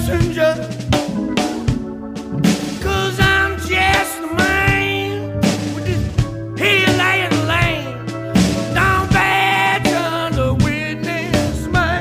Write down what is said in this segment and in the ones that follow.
messenger, 'cause I'm just a man with this heel laying lane. Down bad on the witness man.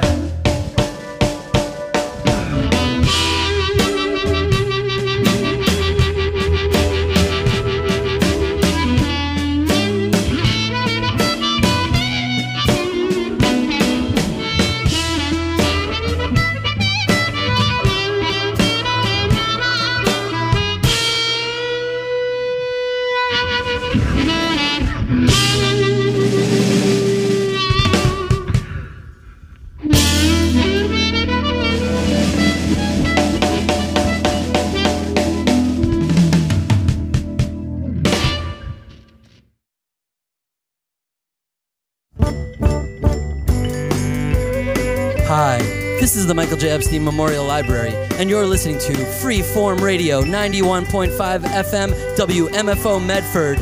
Hi, this is the Michael J. Epstein Memorial Library, and you're listening to Freeform Radio 91.5 FM WMFO Medford.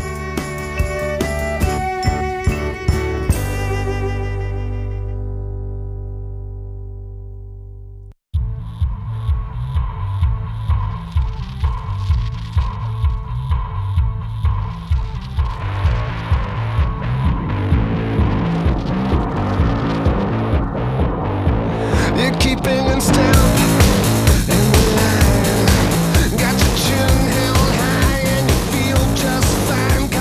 You're keeping in step in the line. Got your chin held high and you feel just fine.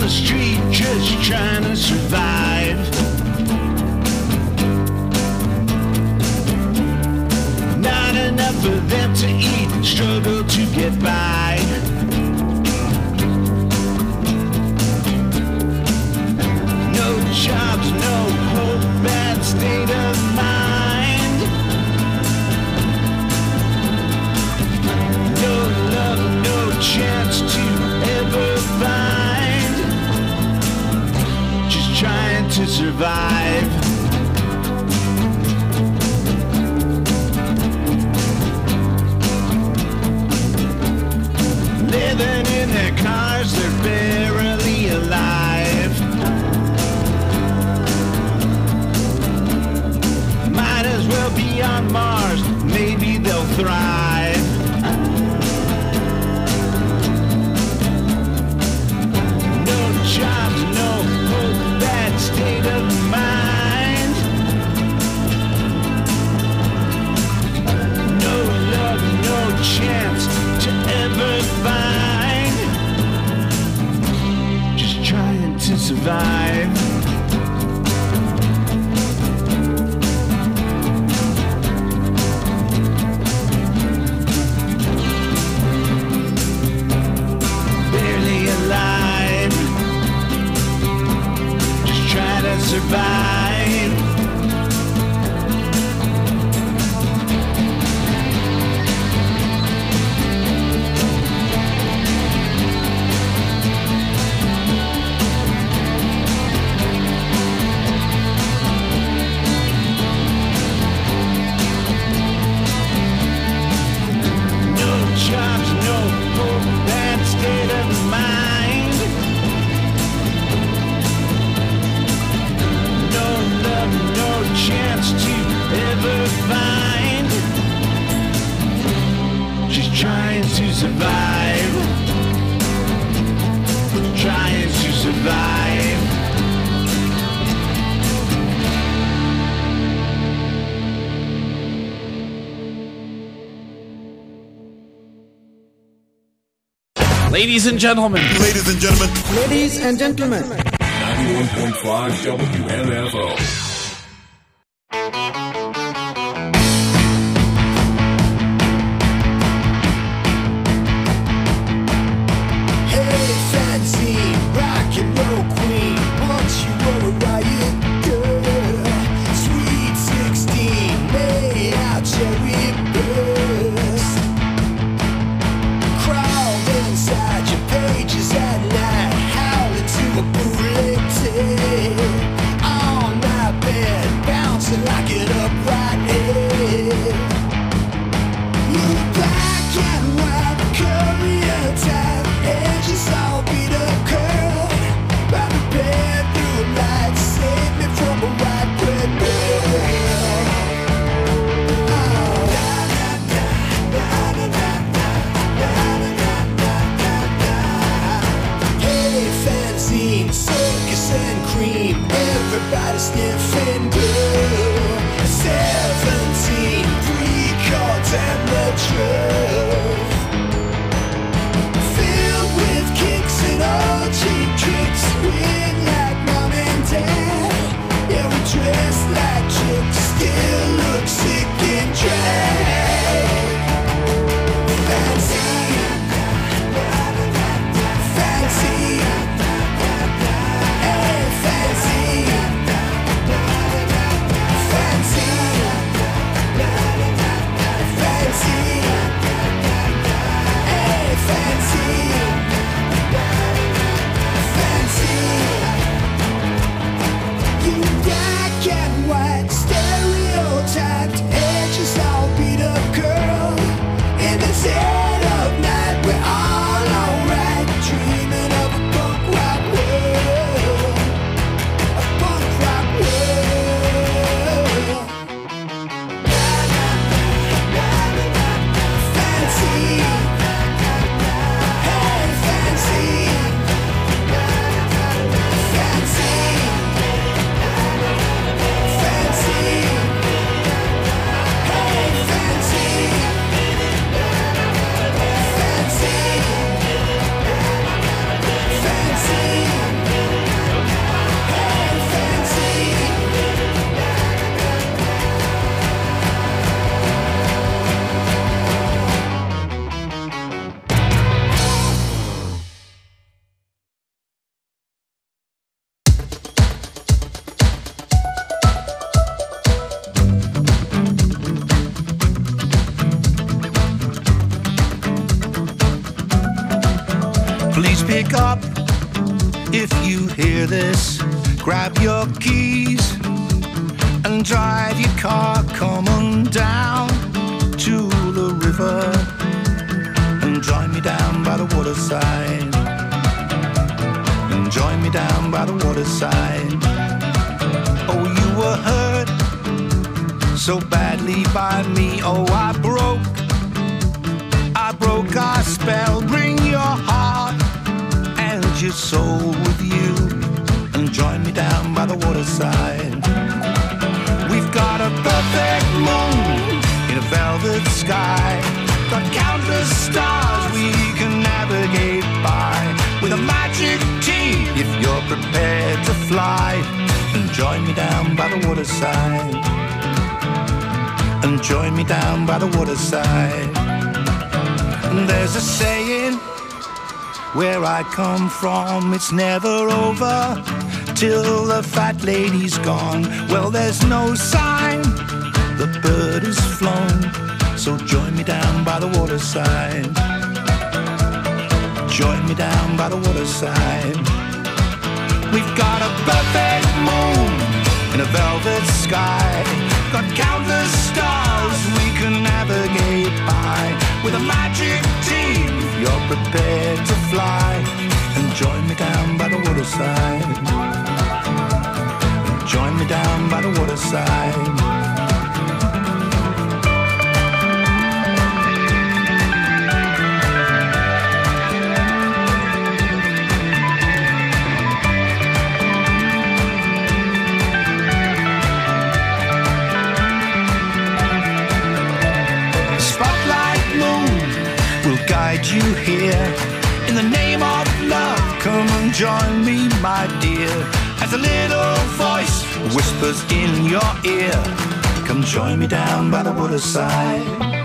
the street just trying to survive. Not enough for them to eat, struggle to get by. No jobs, no hope, bad state of mind. No love, no chance to ever find. Just trying to survive. Living in their cars, they're barely alive. Might as well be on Mars, maybe they'll thrive. No jobs, no hope, bad state of mind. No love, no chance to ever find. Just trying to survive. Barely alive. Just trying to survive. Jobs, no hope, bad state of mind. No love, no chance to ever find. Just trying to survive. Trying to survive. Ladies and gentlemen. Ladies and gentlemen. Ladies and gentlemen. 91.5 WMFO. Hey, fancy rock and roll queen, once you were a riot girl. Sweet 16, lay out cherry burst. Crawled inside your pages at night, howling to a bootleg tape. On my bed, bouncing like an upright head. You black and white courier type, edges all beat up curl. By the bedroom light, save me from a white bread girl. Hey, fanzine, circus and cream, everybody sniffing girl. 17, pre-cards and the truth. Filled with kicks and all cheap tricks, swing like mom and dad. Yeah, we dress like chicks, still look sick and drag. Fancy, fancy, hey, fancy. Please pick up if you hear this. Grab your keys and drive your car. Come on down to the river and join me down by the waterside. And join me down by the waterside. Oh, you were hurt so badly by me. Oh, I broke our spell. Bring your heart and your soul with you and join me down by the waterside. We've got a perfect moon in a velvet sky. Got countless stars we can navigate by. With a magic tea if you're prepared to fly. And join me down by the waterside. And join me down by the waterside. And there's a saying where I come from, it's never over till the fat lady's gone. Well, there's no sign the bird has flown, so join me down by the waterside. Join me down by the waterside. We've got a perfect moon in a velvet sky. Got countless stars we can navigate by. With a magic team, you're prepared to fly. And join me down by the waterside. And join me down by the waterside. You here in the name of love, come and join me, my dear. As a little voice whispers in your ear, come join me down by the waterside.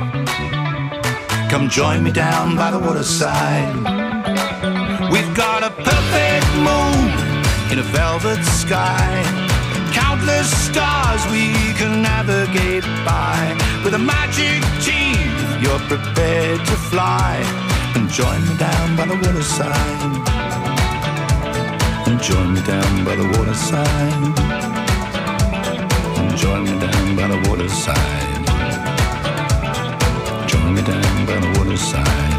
Come join me down by the waterside. We've got a perfect moon in a velvet sky. Countless stars we can navigate by. With a magic team, you're prepared to fly. And join me down by the waterside. And join me down by the waterside. And join me down by the waterside. Join me down by the waterside.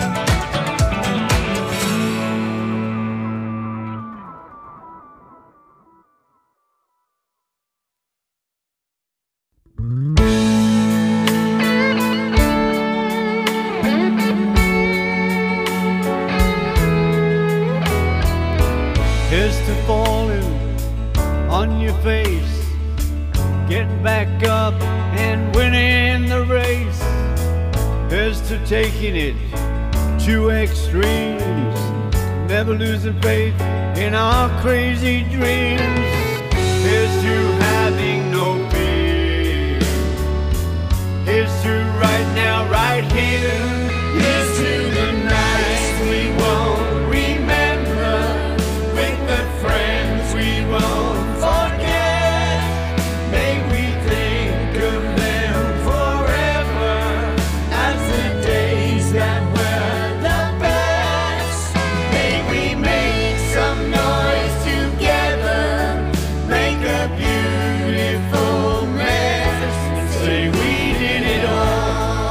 Here's to falling on your face, getting back up and winning the race. Here's to taking it to extremes, never losing faith in our crazy dreams. Here's to having no fear. Here's to right now, right here. Here's to the nights we won't remember, with the friends we won't forget. May we think of them forever as the days that were the best. May we make some noise together, make a beautiful mess, and say we did it all.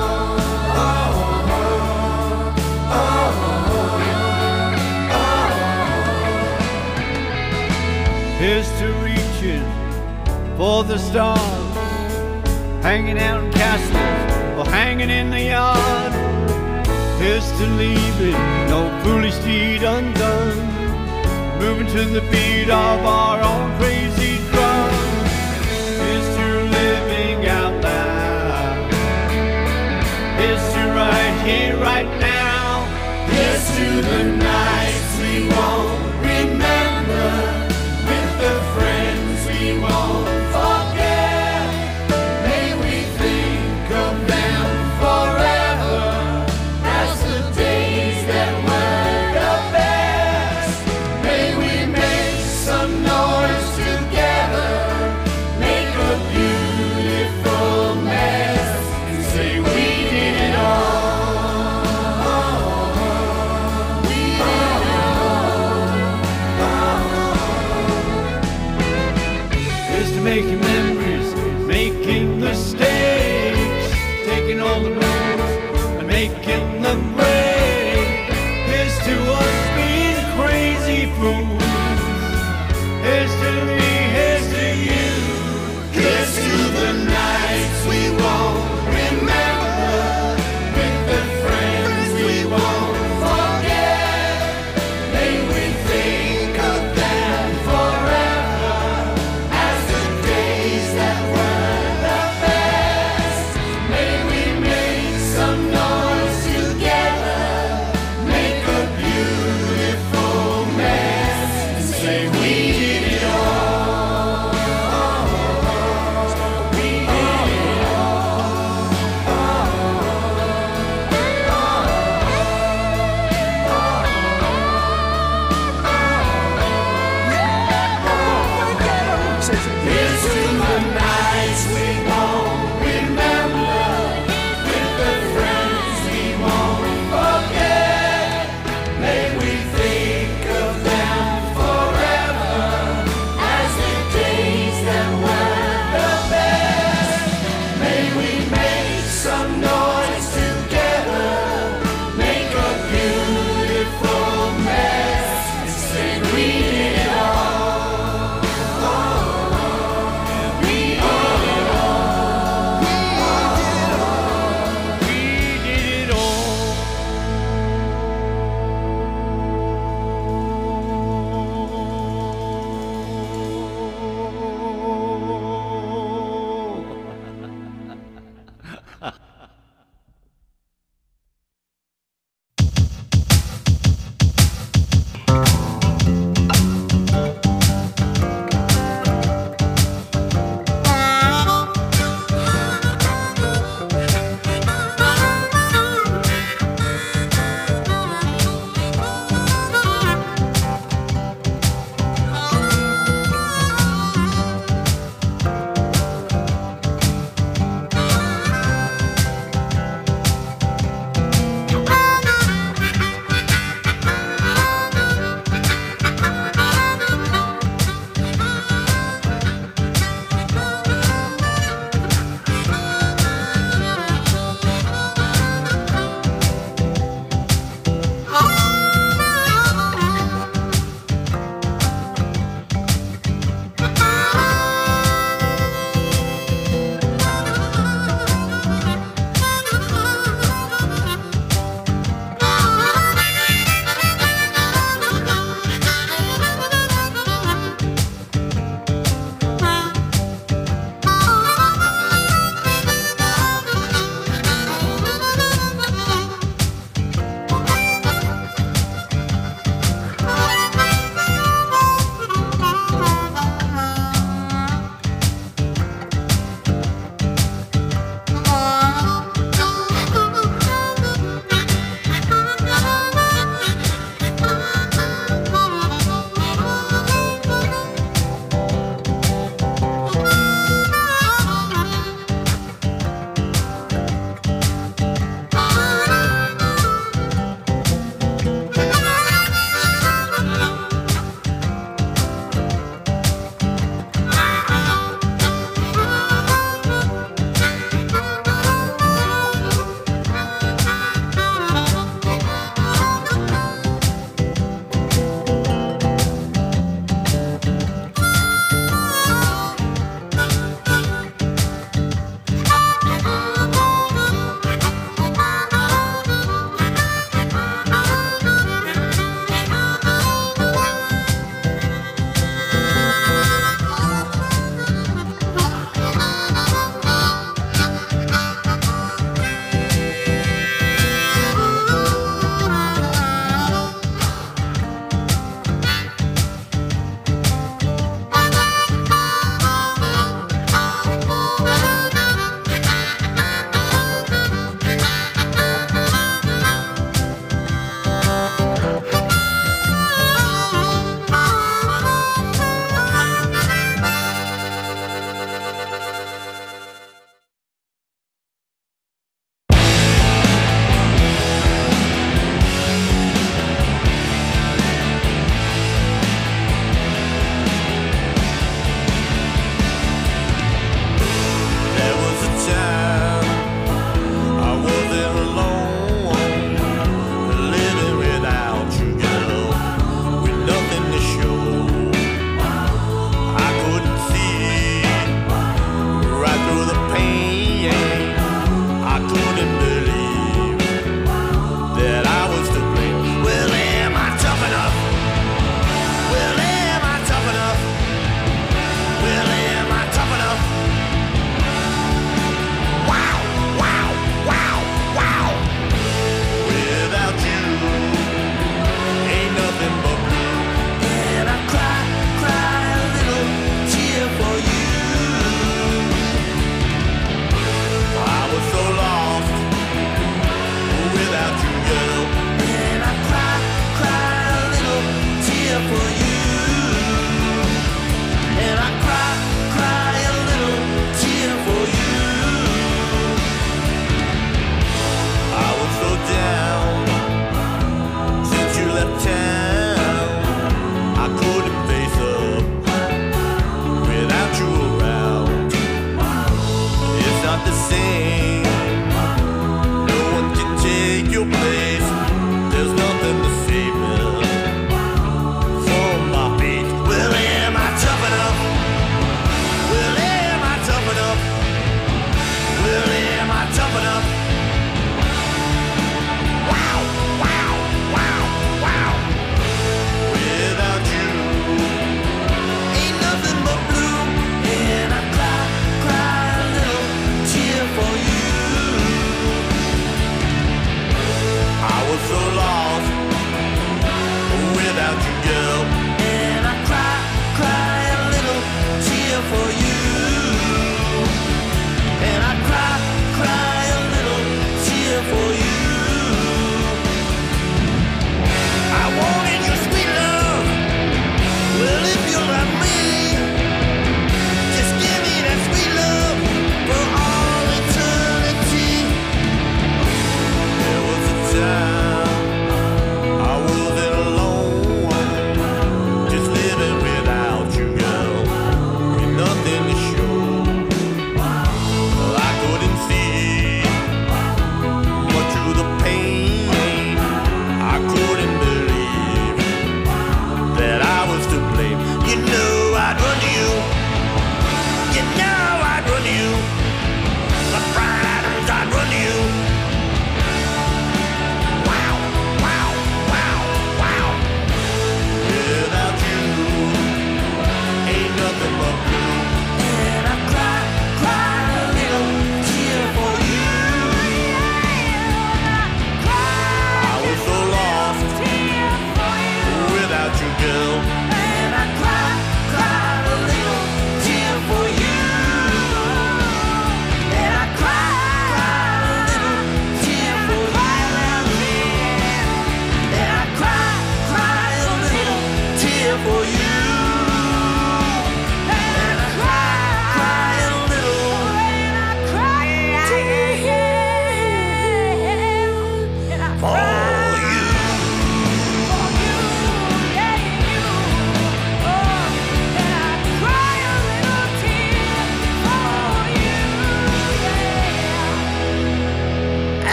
Here's to reaching for the stars, hanging out in castles or hanging in the yard. Here's to leaving no foolish deed undone, moving to the beat of our own crazy drum. Here's to living out loud. Here's to right here, right now. Here's to the nights we won't remember, the friends we won't forget. May we think of them forever as the days that were the best. May we make some noise together. fools. Here's to me, here's to you. Here's to the nights we won't remember, with the friends we won't forget. May we think of them forever as the days that were the best. May we make some noise together, make a beautiful mess.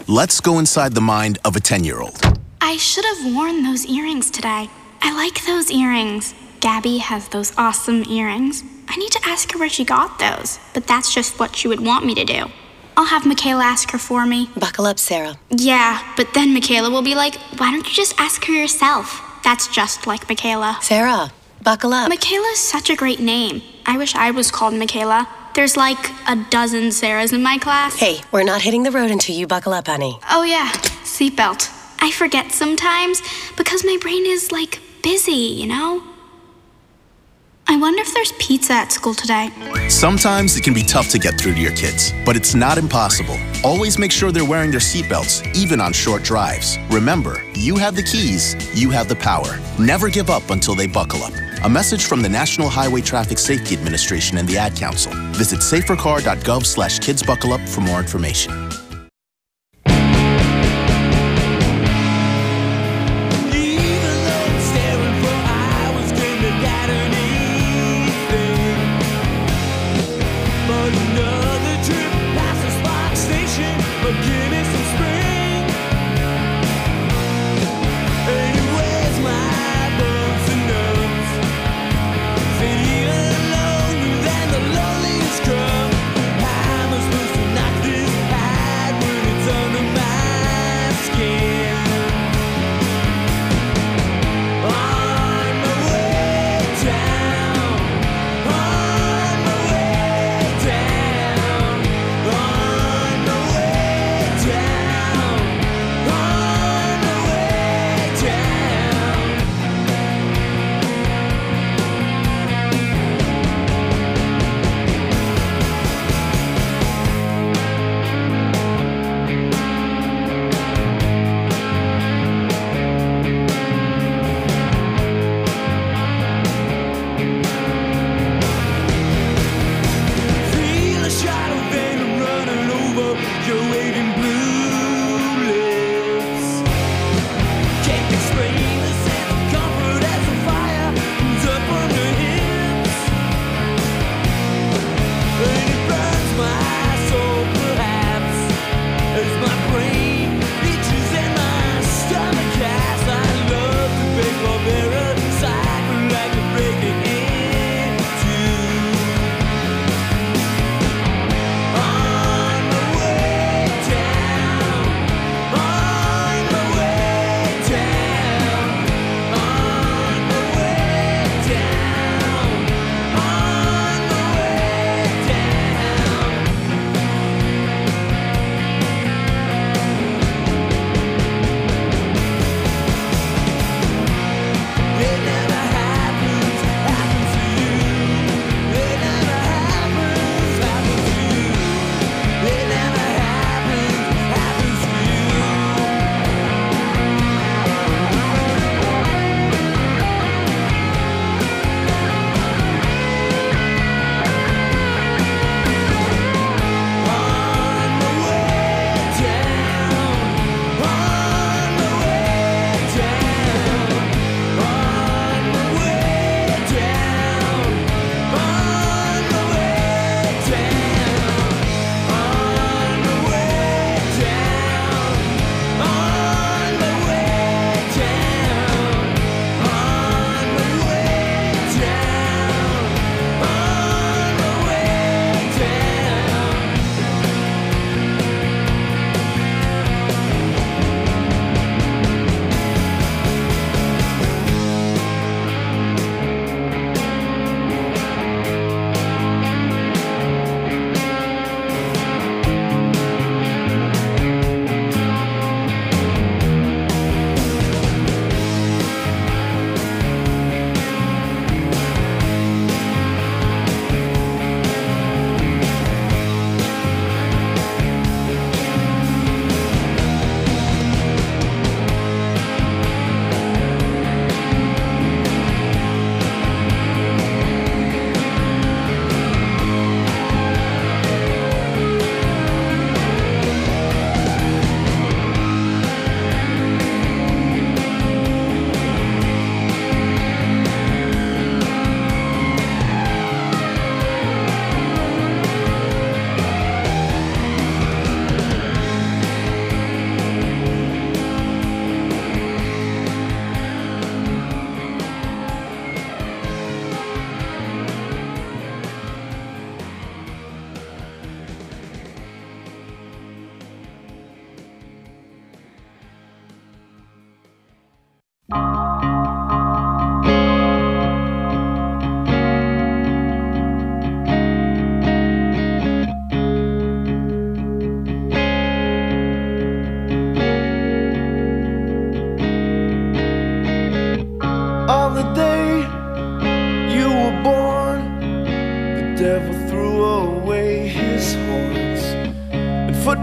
Let's go inside the mind of a 10-year-old. I should have worn those earrings today. I like those earrings. Gabby has those awesome earrings. I need to ask her where she got those, but that's just what she would want me to do. I'll have Michaela ask her for me. Buckle up, Sarah. Yeah, but then Michaela will be like, why don't you just ask her yourself? That's just like Michaela. Sarah, buckle up. Michaela's such a great name. I wish I was called Michaela. There's like a dozen Sarahs in my class. Hey, we're not hitting the road until you buckle up, honey. Oh yeah, seatbelt. I forget sometimes because my brain is like busy, you know? I wonder if there's pizza at school today. Sometimes it can be tough to get through to your kids, but it's not impossible. Always make sure they're wearing their seatbelts, even on short drives. Remember, you have the keys, you have the power. Never give up until they buckle up. A message from the National Highway Traffic Safety Administration and the Ad Council. Visit safercar.gov/kidsbuckleup for more information. I'm supposed to knock this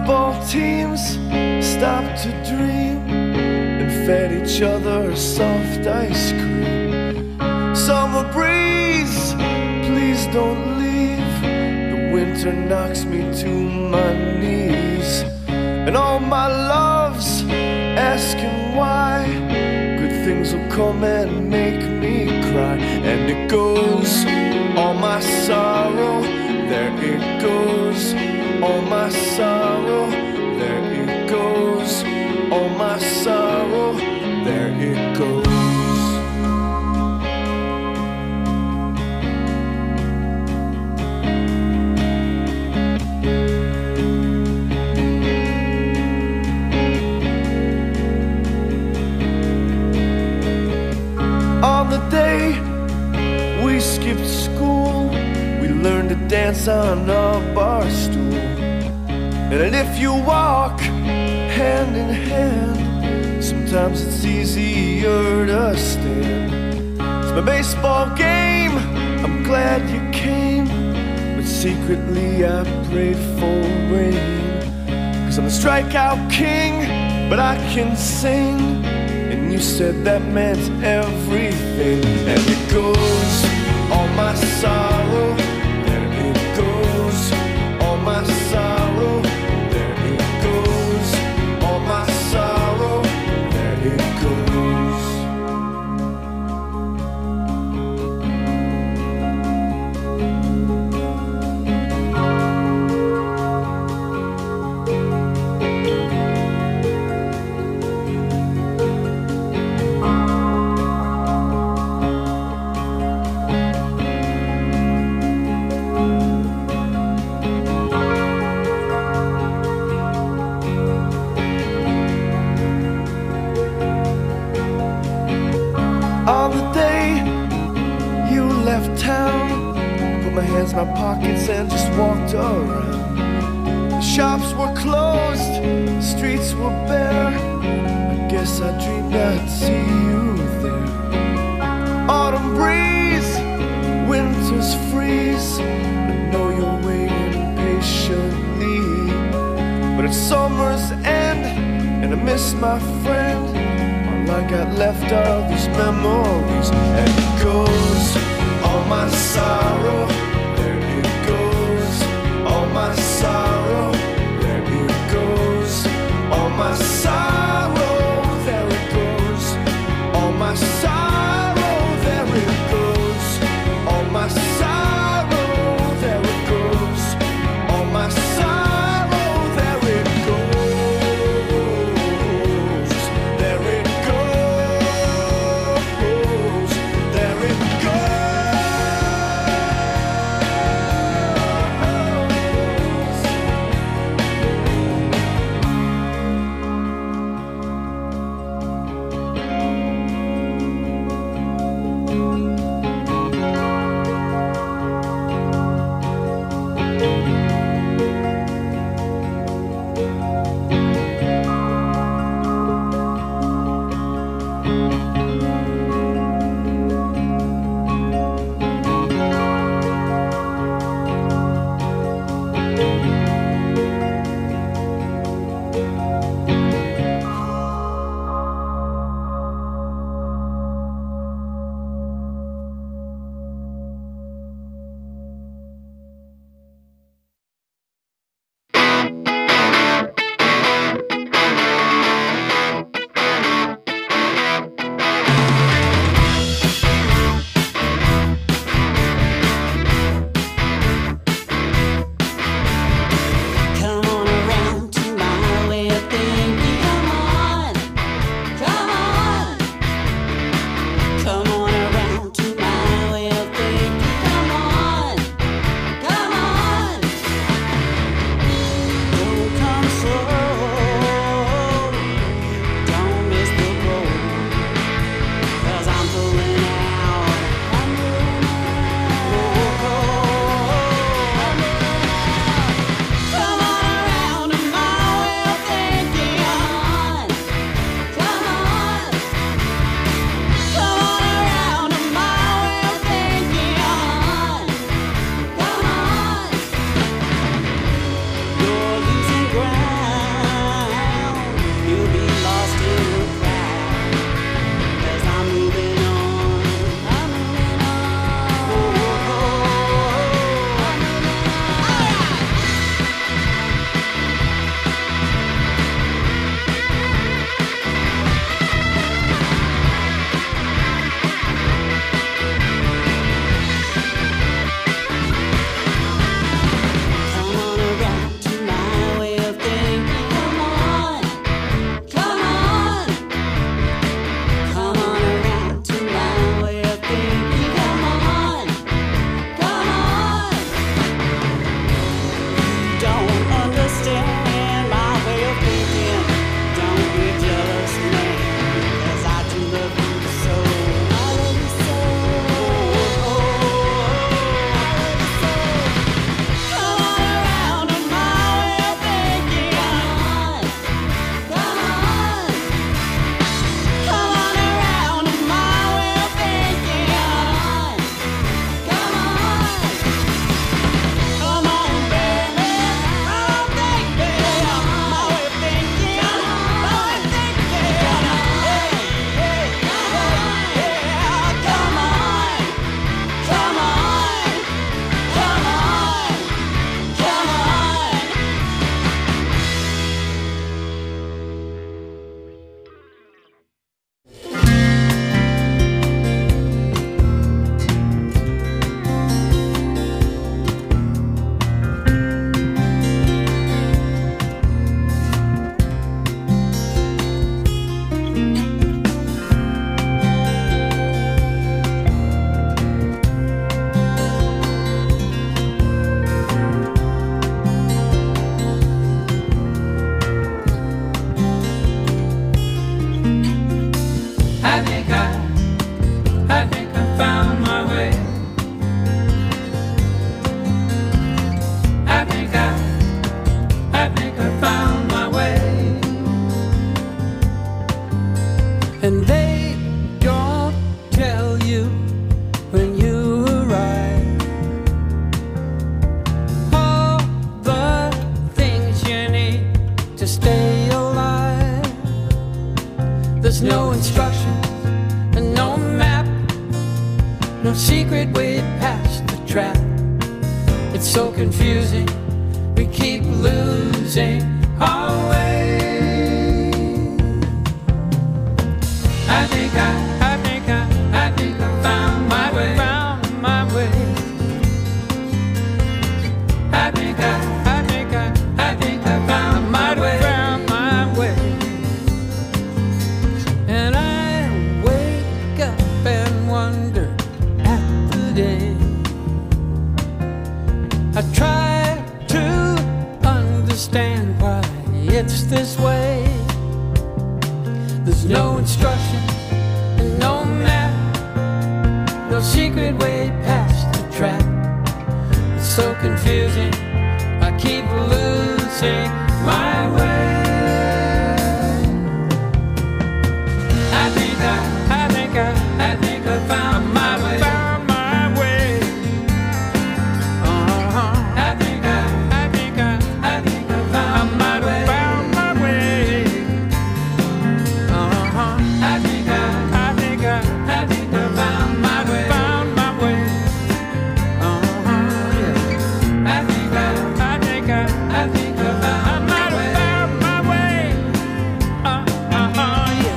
football teams stopped to dream and fed each other soft ice cream. Summer breeze, please don't leave. The winter knocks me to my knees. And all my loves asking why. Good things will come and make me cry. And it goes, all my sorrow, there it goes. All my sorrow, there it goes. All my sorrow, there it goes. On the day we skipped school, we learned to dance on a bar stool. And if you walk hand in hand, sometimes it's easier to stand. It's my baseball game, I'm glad you came, but secretly I prayed for rain. 'Cause I'm the strikeout king, but I can sing, and you said that meant everything. And it goes, all my sorrow, there it goes. All my sorrow, there it goes. All my sorrow, there it goes. On the day you left town, put my hands in my pockets and just walked around. The shops were closed, the streets were bare. I guess I dreamed I'd see you there. Autumn breeze, winter's freeze. I know you're waiting patiently, but it's summer's end, and I miss my friend. I got left are these memories. And it goes, all my sorrow, there it goes. All my sorrow, there it goes. All my sorrow, there it goes. All my sorrow, there it goes. All my sorrow, there it goes. All my sorrow, there it goes. There it goes. no secret way past the trap. It's so confusing, we keep losing our way. I think I found my way. Found my way. I think I found my way. Found my way. And I wake up and wonder at the day. I try to understand why it's this way. There's no instruction and no map, no secret way past the trap. It's so confusing, I keep losing my way. I think I found my way. Found my way. I think I found my way. Found my way. I think I found my way. Found my way. Yeah. I think I found my way. Found my way. Yeah.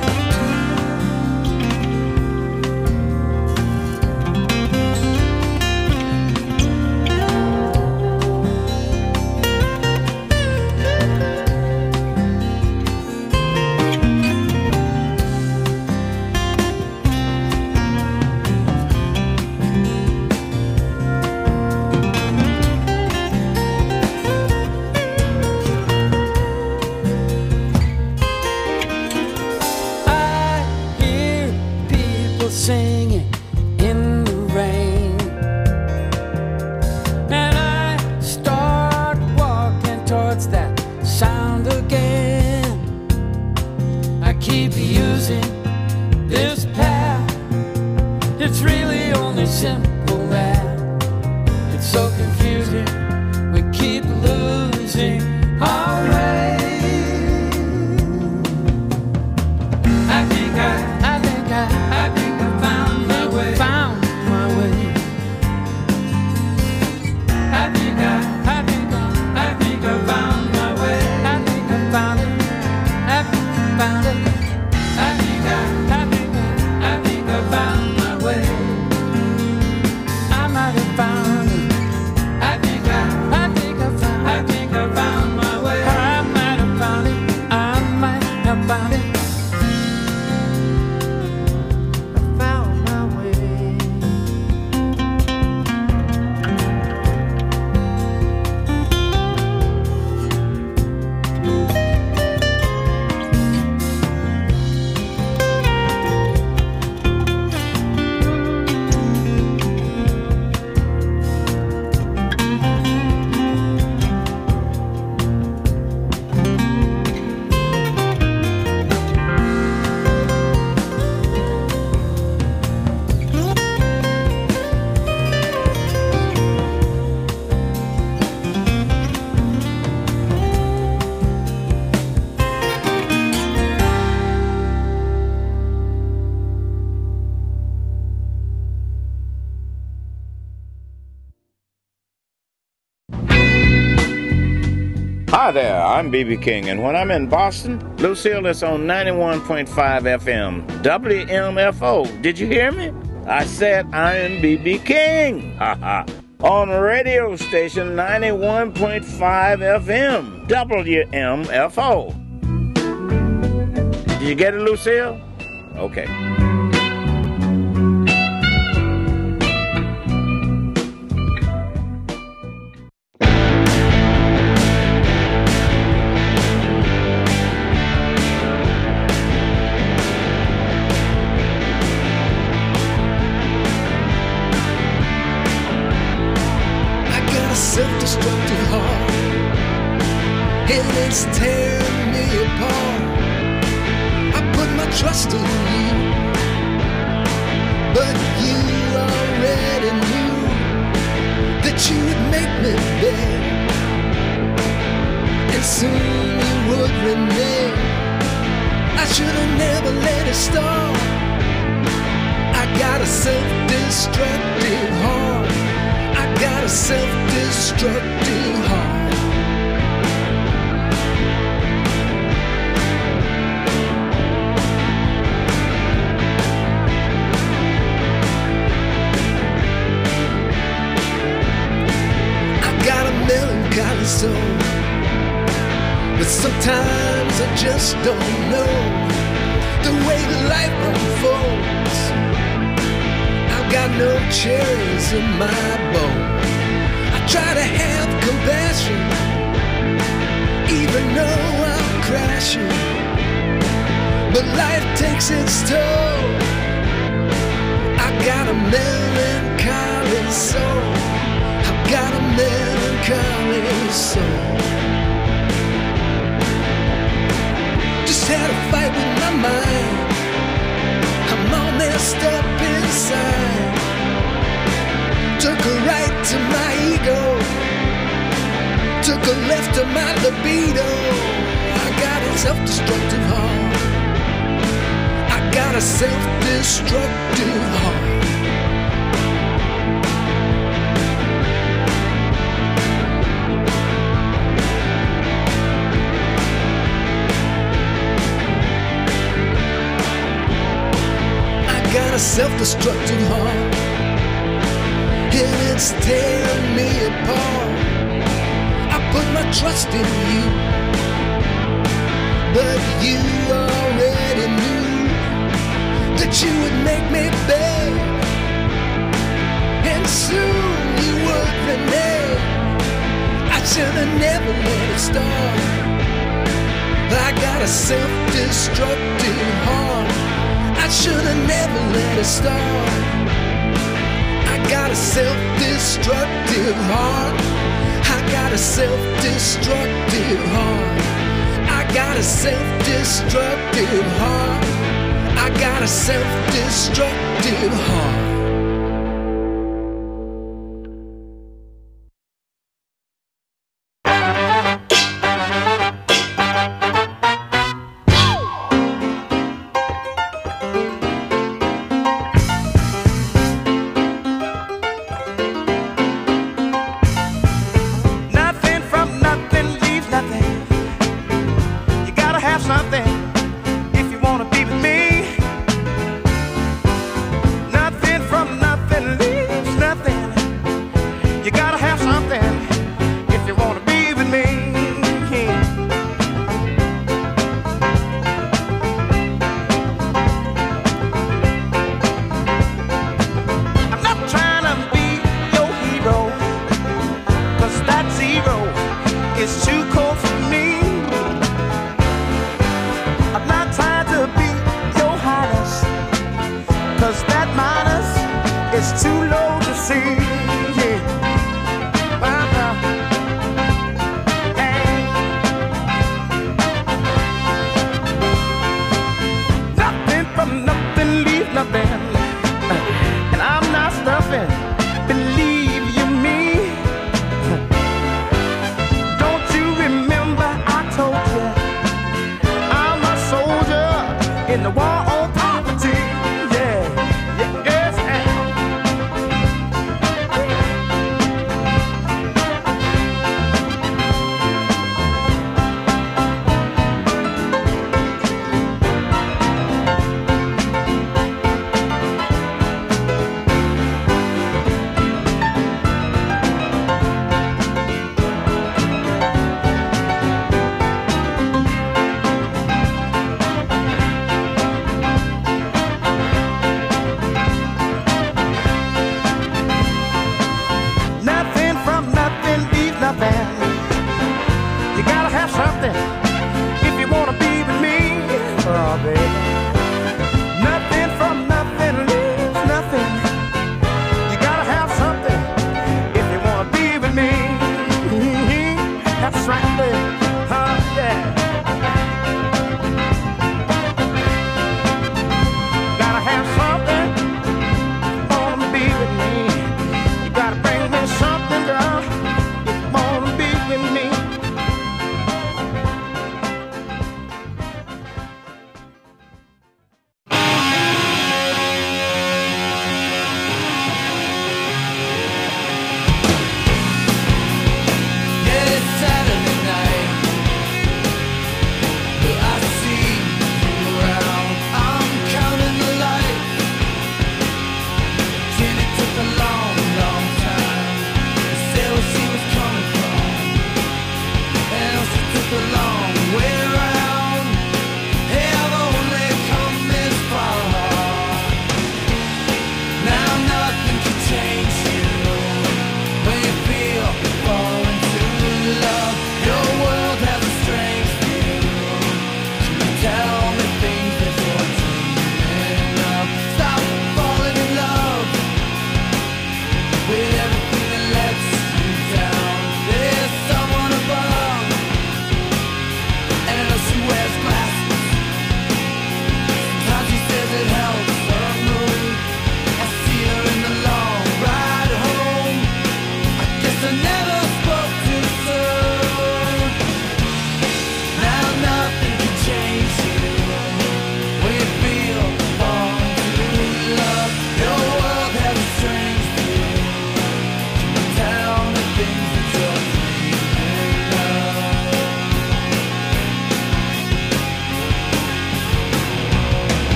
I hear people singing in the rain, and I start walking towards that sound again. I keep using this path, it's really only simple math. It's so confusing, we keep losing our way. I think I found my way. Found my way. I think I found my way. I think I found it. I found it. I think I found my way. I might have found it. I think I found my way. I might have found it. I might have found it. Found my way. Hi there, I'm B.B. King, and when I'm in Boston, Lucille is on 91.5 FM, WMFO. Did you hear me? I said I am B.B. King. Ha on radio station 91.5 FM, WMFO. Did you get it, Lucille? Okay. Self-destructive heart, and it's tearing me apart. I put my trust in you, but you already knew that you would make me beg, and soon you would renege. I should have never let it start. I got a self-destructive self-destructive heart. I got a self-destructive heart. Got a melancholy soul, but sometimes I just don't know the way life unfolds. I've got no cherries in my bowl. I try to have compassion, even though I'm crashing, but life takes its toll. I got a melancholy soul. Got a melancholy soul. Just had a fight with my mind. I'm all messed up inside. Took a right to my ego, took a left to my libido. I got a self-destructive heart. I got a self-destructive heart. Got a self-destructive heart, and it's tearing me apart. I put my trust in you, but you already knew that you would make me beg, and soon you would renege. I should have never let it start. I got a self-destructive heart. I should have never let it start. I got a self-destructive heart. I got a self-destructive heart. I got a self-destructive heart. I got a self-destructive heart.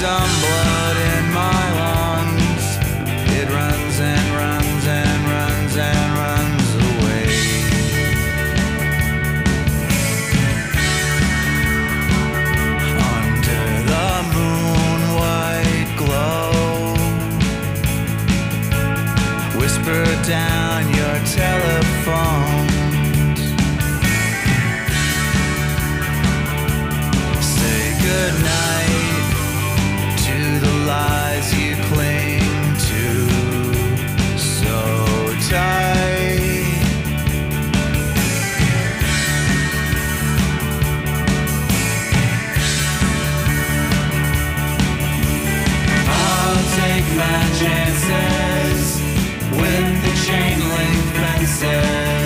some blood in my lungs. It runs and runs and runs and runs away. Under the moon white glow, whisper down your telephones. Say goodnight to the lies you cling to so tight. I'll take my chances with the chain link fences.